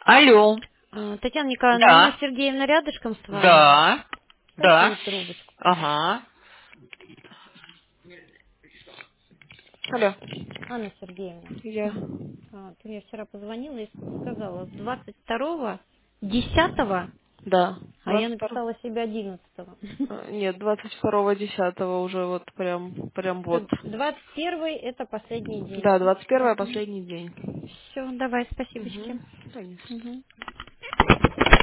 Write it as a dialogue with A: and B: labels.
A: Алло.
B: Татьяна Николаевна, Анна
A: Да.
B: Сергеевна рядышком с вами?
A: Да.
B: Дайте
A: Да.
B: ей трубочку.
A: Ага. Алло.
B: Анна Сергеевна,
A: Я.
B: ты мне вчера позвонила и сказала, с 22-го, 10-го,
A: Да.
B: а я
A: 22.
B: написала себе 11-го.
A: Нет, 22-10 уже вот прям
B: Так,
A: вот.
B: 21-й это последний день.
A: Да, 21 последний день.
B: Все, давай, спасибочки.
A: Угу. Конечно.
B: Мгм.